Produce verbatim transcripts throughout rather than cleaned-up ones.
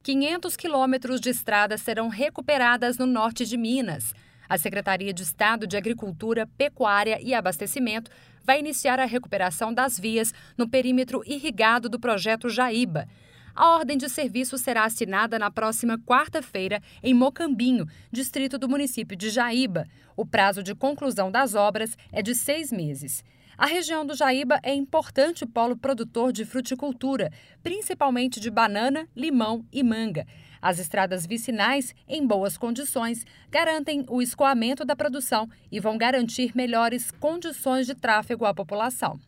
quinhentos quilômetros de estradas serão recuperadas no norte de Minas. A Secretaria de Estado de Agricultura, Pecuária e Abastecimento vai iniciar a recuperação das vias no perímetro irrigado do projeto Jaíba. A ordem de serviço será assinada na próxima quarta-feira em Mocambinho, distrito do município de Jaíba. O prazo de conclusão das obras é de seis meses. A região do Jaíba é importante polo produtor de fruticultura, principalmente de banana, limão e manga. As estradas vicinais, em boas condições, garantem o escoamento da produção e vão garantir melhores condições de tráfego à população.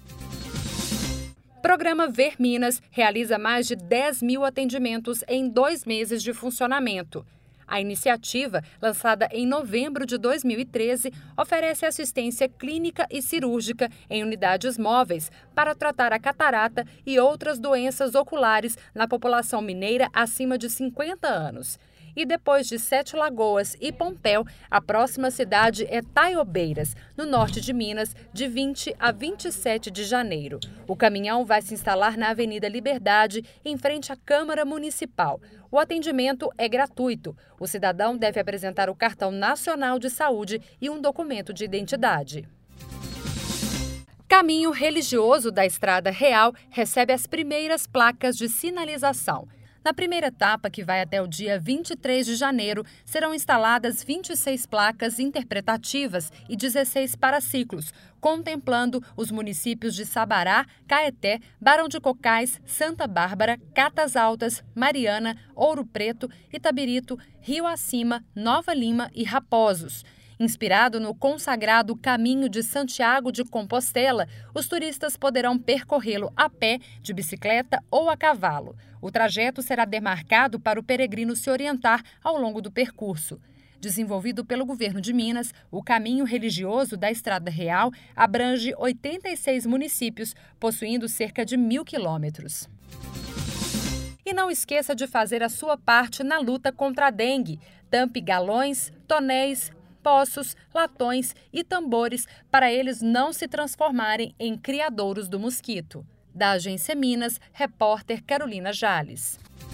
O programa Ver Minas realiza mais de dez mil atendimentos em dois meses de funcionamento. A iniciativa, lançada em novembro de dois mil e treze, oferece assistência clínica e cirúrgica em unidades móveis para tratar a catarata e outras doenças oculares na população mineira acima de cinquenta anos. E depois de Sete Lagoas e Pompéu, a próxima cidade é Taiobeiras, no norte de Minas, de vinte a vinte e sete de janeiro. O caminhão vai se instalar na Avenida Liberdade, em frente à Câmara Municipal. O atendimento é gratuito. O cidadão deve apresentar o Cartão Nacional de Saúde e um documento de identidade. Caminho religioso da Estrada Real recebe as primeiras placas de sinalização. Na primeira etapa, que vai até o dia vinte e três de janeiro, serão instaladas vinte e seis placas interpretativas e dezesseis paraciclos, contemplando os municípios de Sabará, Caeté, Barão de Cocais, Santa Bárbara, Catas Altas, Mariana, Ouro Preto, Itabirito, Rio Acima, Nova Lima e Raposos. Inspirado no consagrado Caminho de Santiago de Compostela, os turistas poderão percorrê-lo a pé, de bicicleta ou a cavalo. O trajeto será demarcado para o peregrino se orientar ao longo do percurso. Desenvolvido pelo governo de Minas, o caminho religioso da Estrada Real abrange oitenta e seis municípios, possuindo cerca de mil quilômetros. E não esqueça de fazer a sua parte na luta contra a dengue. Tampe galões, tonéis, poços, latões e tambores para eles não se transformarem em criadouros do mosquito. Da Agência Minas, repórter Carolina Jales.